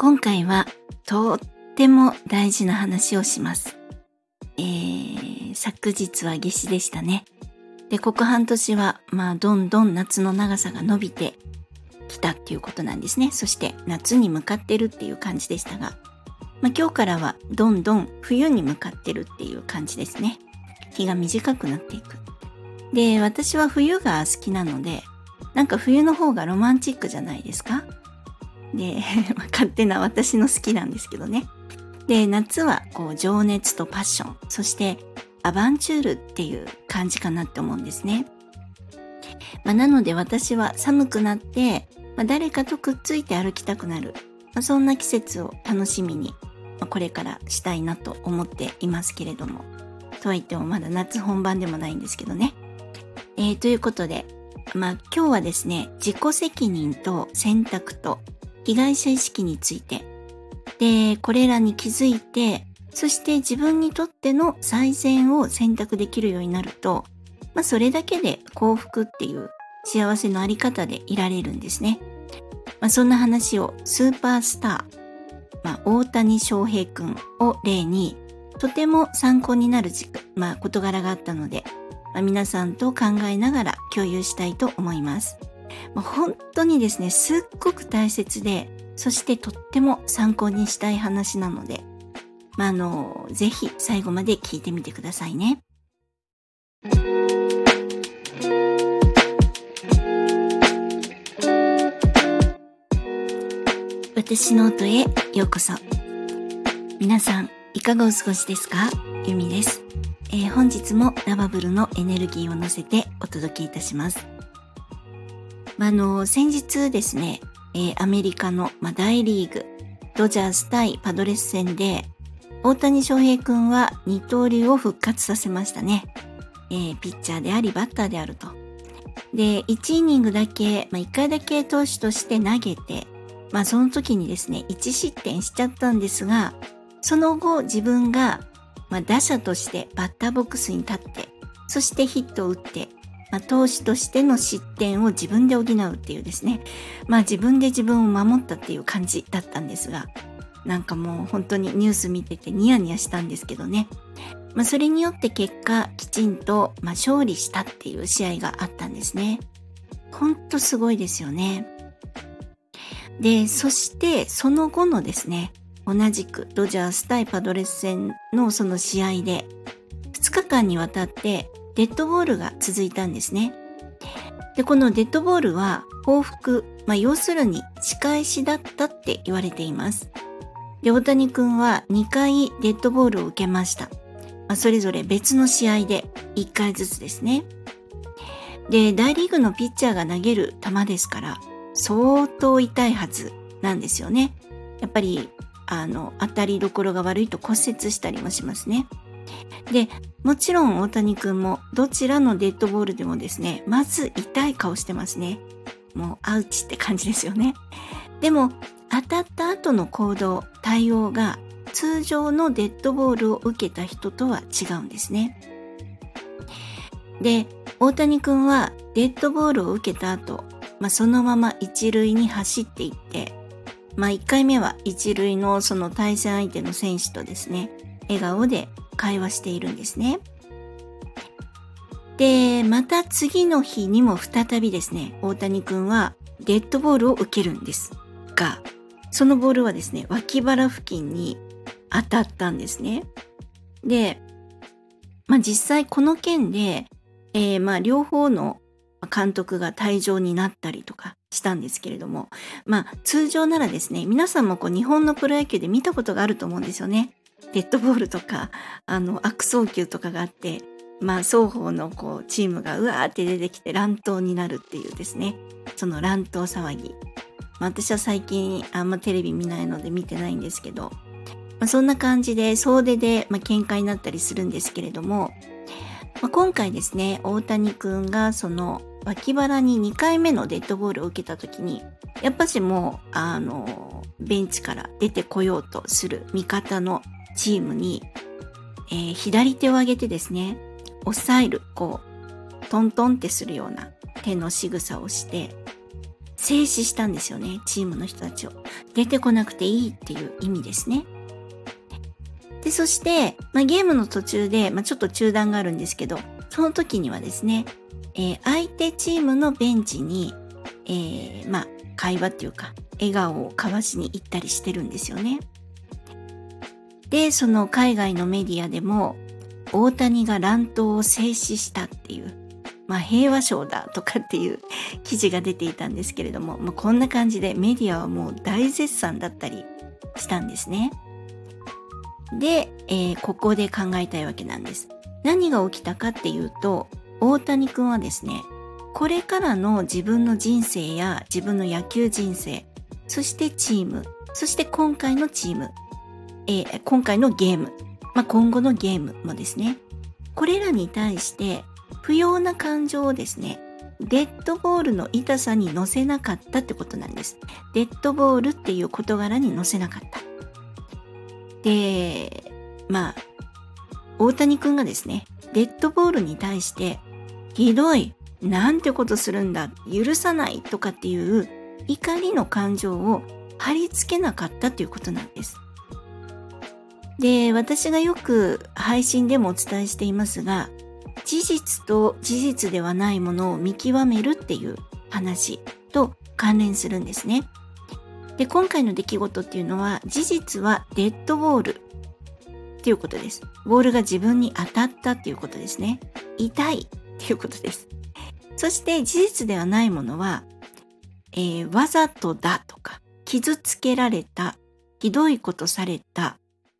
今回はとっても大事な話をします。昨日は夏至でしたね。で、ここ半年はどんどん夏の長さが伸びてきたっていうことなんですね。そして夏に向かってるっていう感じでしたが、今日からはどんどん冬に向かってるっていう感じですね。日が短くなっていく。で、私は冬が好きなので、なんか冬の方がロマンチックじゃないですか？で、勝手な私の好きなんですけどね。で、夏は情熱とパッション、そしてアバンチュールっていう感じかなって思うんですね。なので私は寒くなって、誰かとくっついて歩きたくなる、そんな季節を楽しみに、これからしたいなと思っていますけれども、とは言ってもまだ夏本番でもないんですけどね。ということで、今日はですね、自己責任と選択と被害者意識について、で、これらに気づいて、そして自分にとっての最善を選択できるようになると、それだけで幸福っていう幸せのあり方でいられるんですね。そんな話をスーパースター、大谷翔平くんを例に、とても参考になる事柄があったので、皆さんと考えながら共有したいと思います。本当にですね、すっごく大切で、そしてとっても参考にしたい話なので、ぜひ最後まで聞いてみてくださいね。私の音へようこそ。皆さん、いかがお過ごしですか？ゆみです。本日もラバブルのエネルギーを乗せてお届けいたします。先日ですね、アメリカの大リーグ、ドジャース対パドレス戦で、大谷翔平くんは二刀流を復活させましたね。ピッチャーでありバッターであると。で、1イニングだけ、1回だけ投手として投げて、その時にですね、1失点しちゃったんですが、その後自分が、打者としてバッターボックスに立って、そしてヒットを打って、投手としての失点を自分で補うっていうですね、自分で自分を守ったっていう感じだったんですが、なんかもう本当にニュース見ててニヤニヤしたんですけどね。それによって結果きちんと、勝利したっていう試合があったんですね。ほんとすごいですよね。で、そしてその後のですね、同じくドジャース対パドレス戦のその試合で2日間にわたってデッドボールが続いたんですね。で、このデッドボールは報復、要するに仕返しだったって言われています。で、大谷くんは2回デッドボールを受けました。それぞれ別の試合で1回ずつですね。で、大リーグのピッチャーが投げる球ですから、相当痛いはずなんですよね。やっぱり、当たりどころが悪いと骨折したりもしますね。で、もちろん大谷くんもどちらのデッドボールでもですね、まず痛い顔してますね。もうアウチって感じですよね。でも、当たった後の行動、対応が通常のデッドボールを受けた人とは違うんですね。で、大谷くんはデッドボールを受けた後、そのまま一塁に走っていって、1回目は一塁のその対戦相手の選手とですね、笑顔で会話しているんですね。で、また次の日にも再びですね、大谷くんはデッドボールを受けるんですが、そのボールはですね、脇腹付近に当たったんですね。で、実際この件で、両方の監督が退場になったりとかしたんですけれども、通常ならですね、皆さんも日本のプロ野球で見たことがあると思うんですよね。デッドボールとか、悪送球とかがあって、双方のチームがうわーって出てきて乱闘になるっていうですね、その乱闘騒ぎ。私は最近あんまテレビ見ないので見てないんですけど、そんな感じで総出で、喧嘩になったりするんですけれども、今回ですね、大谷くんがその脇腹に2回目のデッドボールを受けた時に、やっぱしもうベンチから出てこようとする味方のチームに、左手を上げてですね、押さえるトントンってするような手の仕草をして、 制止したんですよね、チームの人たちを。出てこなくていいっていう意味ですね。で、そして、ゲームの途中で、ちょっと中断があるんですけど、その時にはですね、相手チームのベンチに、会話っていうか、笑顔を交わしに行ったりしてるんですよね。で、その海外のメディアでも、大谷が乱闘を制止したっていう、平和賞だとかっていう記事が出ていたんですけれども、こんな感じでメディアはもう大絶賛だったりしたんですね。で、ここで考えたいわけなんです。何が起きたかっていうと、大谷君はですね、これからの自分の人生や自分の野球人生、そしてチーム、そして今回のチーム、今回のゲーム、今後のゲームもですね、これらに対して不要な感情をですね、デッドボールの痛さに乗せなかったってことなんです。デッドボールっていう事柄に乗せなかった。で、大谷君がですね、デッドボールに対して、ひどい、なんてことするんだ、許さないとかっていう怒りの感情を貼り付けなかったということなんです。で、私がよく配信でもお伝えしていますが、事実と事実ではないものを見極めるっていう話と関連するんですね。で、今回の出来事っていうのは、事実はデッドボールっていうことです。ボールが自分に当たったっていうことですね。痛いっていうことです。そして事実ではないものは、わざとだとか、傷つけられた、ひどいことされた、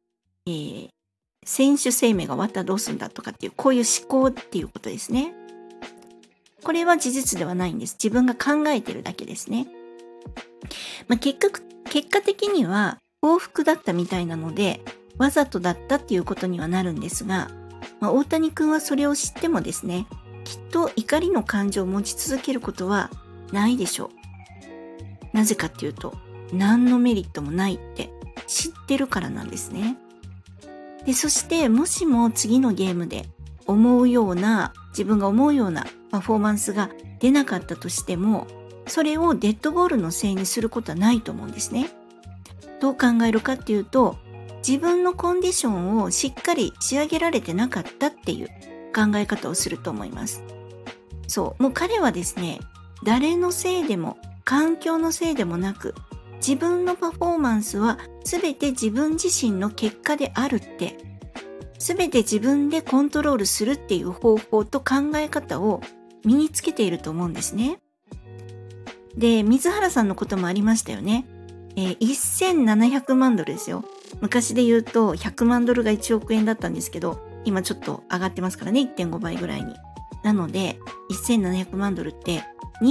選手生命が終わったらどうするんだとかっていう、こういう思考っていうことですね。これは事実ではないんです。自分が考えてるだけですね。結果的には報復だったみたいなので、わざとだったっていうことにはなるんですが、大谷君はそれを知ってもですね、きっと怒りの感情を持ち続けることはないでしょう。なぜかっていうと、何のメリットもないって知ってるからなんですね。で、そしてもしも次のゲームで自分が思うようなパフォーマンスが出なかったとしても、それをデッドボールのせいにすることはないと思うんですね。どう考えるかっていうと、自分のコンディションをしっかり仕上げられてなかったっていう考え方をすると思います。そう、もう彼はですね、誰のせいでも環境のせいでもなく、自分のパフォーマンスは全て自分自身の結果であるって、全て自分でコントロールするっていう方法と考え方を身につけていると思うんですね。で、水原さんのこともありましたよね。1700万ドルですよ。昔で言うと100万ドルが1億円だったんですけど、今ちょっと上がってますからね、1.5 倍ぐらいに。なので、1700万ドルって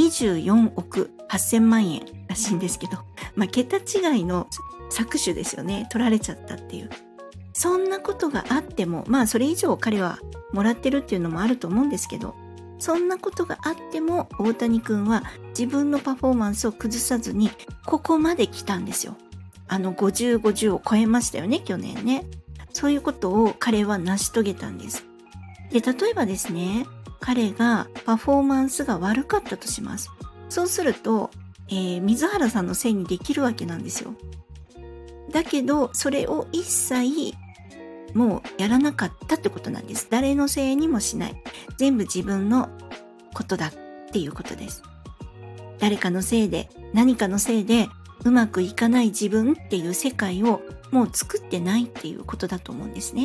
24億8000万円らしいんですけど、桁違いの搾取ですよね。取られちゃったっていう。そんなことがあっても、それ以上彼はもらってるっていうのもあると思うんですけど、そんなことがあっても大谷君は自分のパフォーマンスを崩さずにここまで来たんですよ。50、50を超えましたよね、去年ね。そういうことを彼は成し遂げたんです。で、例えばですね、彼がパフォーマンスが悪かったとします。そうすると、水原さんのせいにできるわけなんですよ。だけど、それを一切もうやらなかったってことなんです。誰のせいにもしない。全部自分のことだっていうことです。誰かのせいで、何かのせいでうまくいかない自分っていう世界をもう作ってないっていうことだと思うんですね。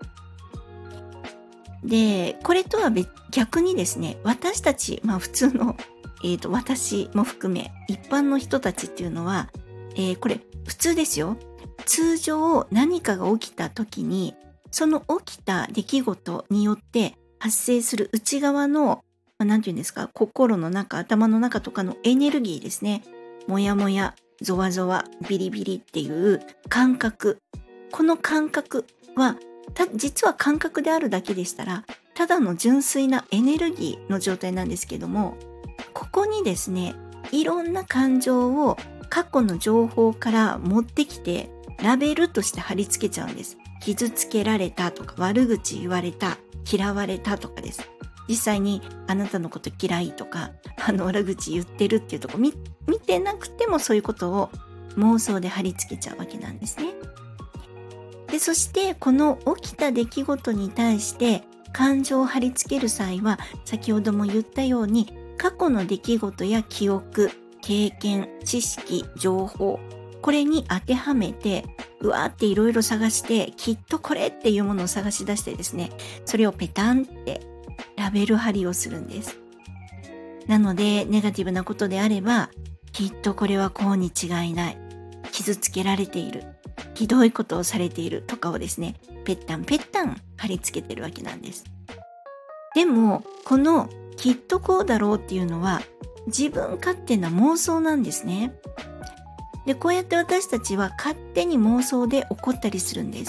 で、これとは逆にですね、私たち、普通の、私も含め一般の人たちっていうのは、これ普通ですよ。通常何かが起きた時に、その起きた出来事によって発生する内側の、なんていうんですか、心の中、頭の中とかのエネルギーですね。もやもや、ゾワゾワ、ビリビリっていう感覚。この感覚は、実は感覚であるだけでしたら、ただの純粋なエネルギーの状態なんですけども、ここにですね、いろんな感情を過去の情報から持ってきて、ラベルとして貼り付けちゃうんです。傷つけられたとか、悪口言われた、嫌われたとかです。実際にあなたのこと嫌いとか、悪口言ってるっていうとこ見てなくてもそういうことを妄想で貼り付けちゃうわけなんですね。で、そしてこの起きた出来事に対して感情を貼り付ける際は、先ほども言ったように過去の出来事や記憶、経験、知識、情報、これに当てはめてうわーっていろいろ探して、きっとこれっていうものを探し出してですね、それをペタンってラベル貼りをするんです。なのでネガティブなことであれば、きっとこれはこうに違いない、傷つけられている、ひどいことをされているとかをですね、ペッタンペッタン貼り付けてるわけなんです。でもこのきっとこうだろうっていうのは自分勝手な妄想なんですね。で、こうやって私たちは勝手に妄想で起こったりするんです。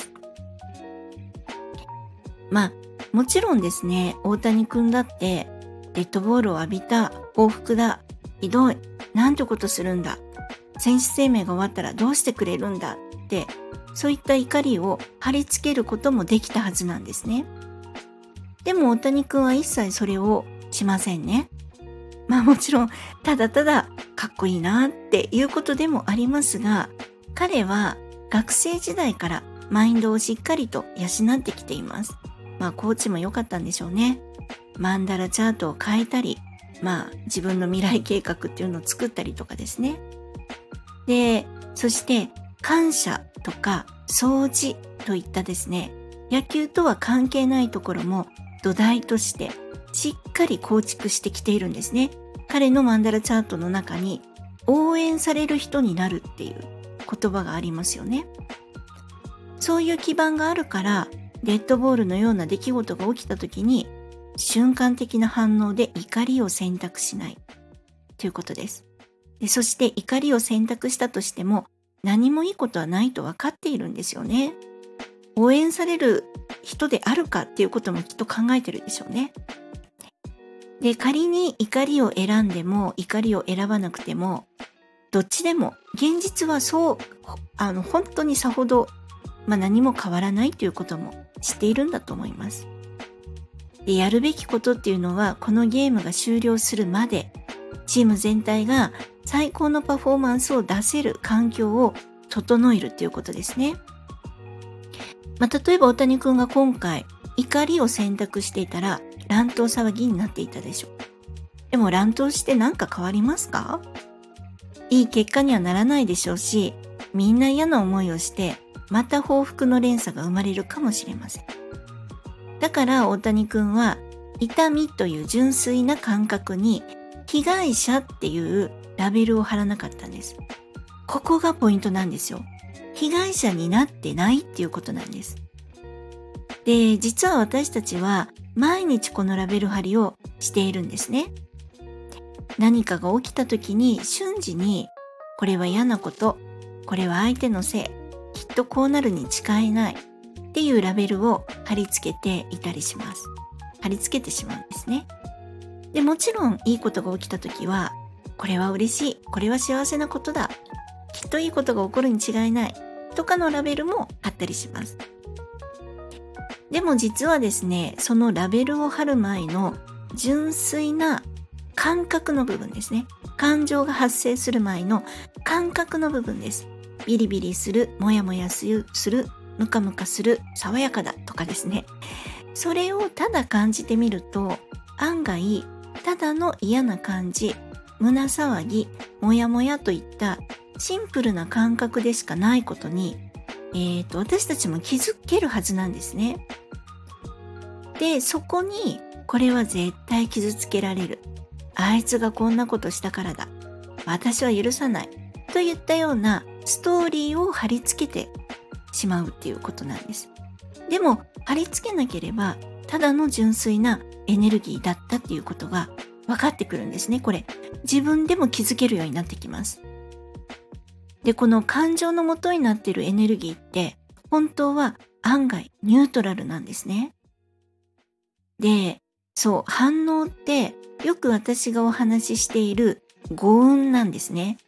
まあもちろんですね、大谷君だってデッドボールを浴びた、報復だ、ひどい、なんてことするんだ、選手生命が終わったらどうしてくれるんだって、そういった怒りを貼り付けることもできたはずなんですね。でも大谷君は一切それをしませんね。まあもちろんただただかっこいいなっていうことでもありますが、彼は学生時代からマインドをしっかりと養ってきています。まあコーチも良かったんでしょうね。マンダラチャートを変えたり、まあ自分の未来計画っていうのを作ったりとかですね。で、そして感謝とか掃除といったですね、野球とは関係ないところも土台としてしっかり構築してきているんですね。彼のマンダラチャートの中に応援される人になるっていう言葉がありますよね。そういう基盤があるから、デッドボールのような出来事が起きた時に瞬間的な反応で怒りを選択しないということです。で、そして怒りを選択したとしても何もいいことはないと分かっているんですよね。応援される人であるかっていうこともきっと考えてるでしょうね。で、仮に怒りを選んでも怒りを選ばなくても、どっちでも現実はそう本当にさほど、何も変わらないということも知っているんだと思います。で、やるべきことっていうのはこのゲームが終了するまでチーム全体が最高のパフォーマンスを出せる環境を整えるということですね。例えば大谷君が今回怒りを選択していたら乱闘騒ぎになっていたでしょう。でも乱闘して何か変わりますか？いい結果にはならないでしょうし、みんな嫌な思いをしてまた報復の連鎖が生まれるかもしれません。だから大谷君は痛みという純粋な感覚に被害者っていうラベルを貼らなかったんです。ここがポイントなんですよ。被害者になってないっていうことなんです。で、実は私たちは毎日このラベル貼りをしているんですね。何かが起きた時に瞬時に、これは嫌なこと、これは相手のせい、きっとこうなるに違いないっていうラベルを貼り付けていたりします。貼り付けてしまうんですね。で、もちろんいいことが起きた時は、これは嬉しい、これは幸せなことだ、きっといいことが起こるに違いないとかのラベルも貼ったりします。でも実はですね、そのラベルを貼る前の純粋な感覚の部分ですね。感情が発生する前の感覚の部分です。ビリビリする、もやもやする、ムカムカする、爽やかだとかですね。それをただ感じてみると、案外ただの嫌な感じ、胸騒ぎ、もやもやといったシンプルな感覚でしかないことに、私たちも気づけるはずなんですね。で、そこにこれは絶対傷つけられる。あいつがこんなことしたからだ。私は許さない。といったようなストーリーを貼り付けてしまうっていうことなんです。でも貼り付けなければただの純粋なエネルギーだったっていうことが分かってくるんですね。これ自分でも気づけるようになってきます。で、この感情の元になっているエネルギーって本当は案外ニュートラルなんですね。で、そう、反応ってよく私がお話ししている語運なんですね。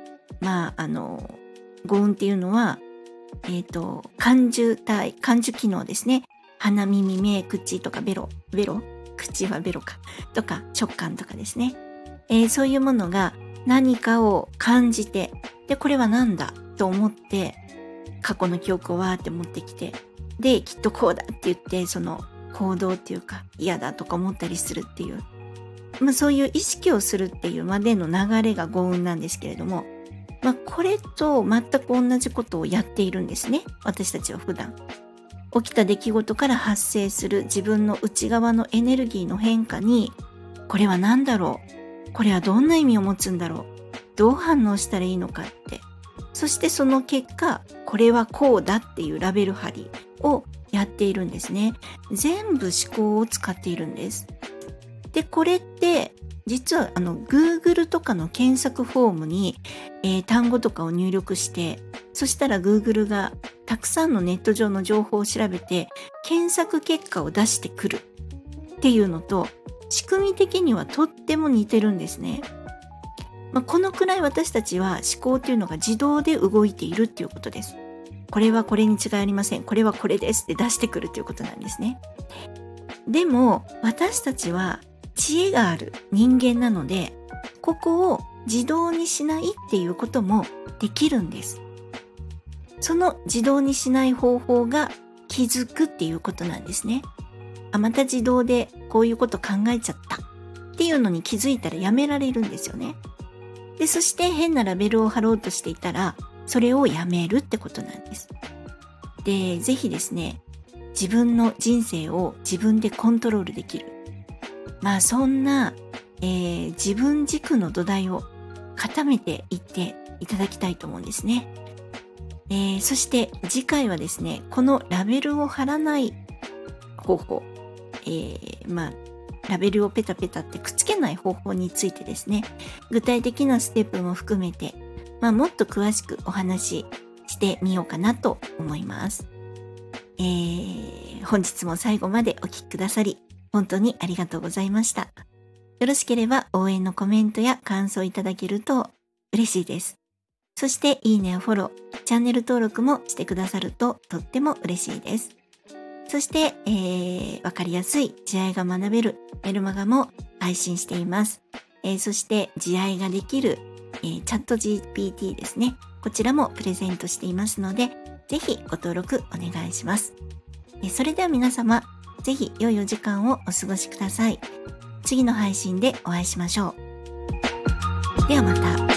語運っていうのは、感受機能ですね。鼻、耳、目、口とかベロ、口はベロかとか触感とかですね。そういうものが何かを感じて、で、これは何だと思って、過去の記憶をわーって持ってきて、で、きっとこうだって言って、その行動っていうか嫌だとか思ったりするっていう、そういう意識をするっていうまでの流れが五運なんですけれども、これと全く同じことをやっているんですね。私たちは普段。起きた出来事から発生する自分の内側のエネルギーの変化に、これは何だろう？これはどんな意味を持つんだろう？どう反応したらいいのかって。そしてその結果、これはこうだっていうラベル貼りをやっているんですね。全部思考を使っているんです。で、これって実はGoogle とかの検索フォームに、単語とかを入力して、そしたら Google がたくさんのネット上の情報を調べて検索結果を出してくるっていうのと仕組み的にはとっても似てるんですね。このくらい私たちは思考というのが自動で動いているっていうことです。これはこれに違いありません。これはこれですって出してくるということなんですね。でも私たちは知恵がある人間なので、ここを自動にしないっていうこともできるんです。その自動にしない方法が気づくっていうことなんですね。また自動でこういうこと考えちゃったっていうのに気づいたらやめられるんですよね。で、そして変なラベルを貼ろうとしていたら、それをやめるってことなんです。で、ぜひですね、自分の人生を自分でコントロールできる。そんな、自分軸の土台を固めていっていただきたいと思うんですね。そして次回はですね、このラベルを貼らない方法、ラベルをペタペタってくっつけない方法についてですね、具体的なステップも含めて、もっと詳しくお話ししてみようかなと思います。本日も最後までお聞きくださり、本当にありがとうございました。よろしければ応援のコメントや感想いただけると嬉しいです。そしていいねやフォロー、チャンネル登録もしてくださるととっても嬉しいです。そして、わかりやすい慈愛が学べるメルマガも配信しています。そして慈愛ができる、チャット GPT ですね。こちらもプレゼントしていますので、ぜひご登録お願いします。それでは皆様、ぜひ良いお時間をお過ごしください。次の配信でお会いしましょう。ではまた。